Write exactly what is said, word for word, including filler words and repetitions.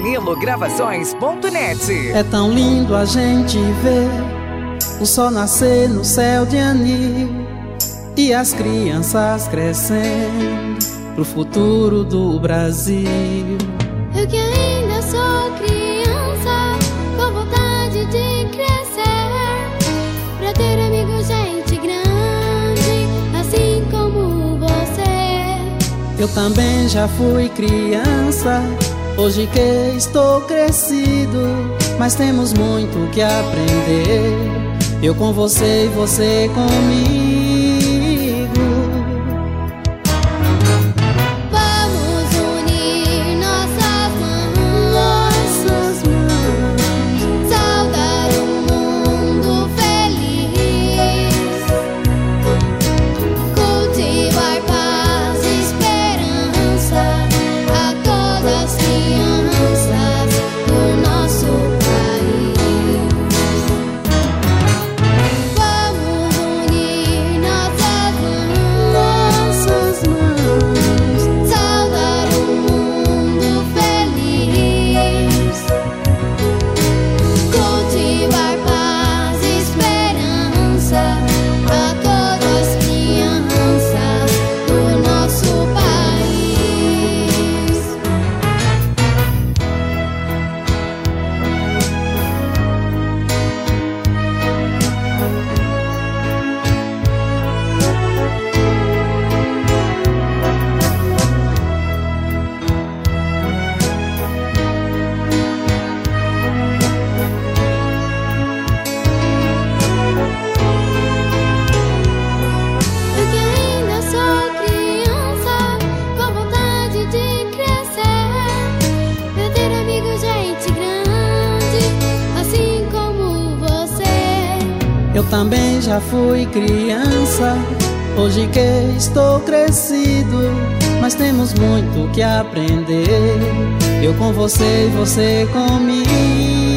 vinilo gravações ponto net. É tão lindo a gente ver o sol nascer no céu de anil e as crianças crescendo pro futuro do Brasil. Eu que ainda sou criança, com vontade de crescer, pra ter amigos, gente grande, assim como você. Eu também já fui criança, hoje que estou crescido, mas temos muito que aprender, eu com você e você comigo. Eu também já fui criança, hoje que estou crescido, mas temos muito que aprender, eu com você e você comigo.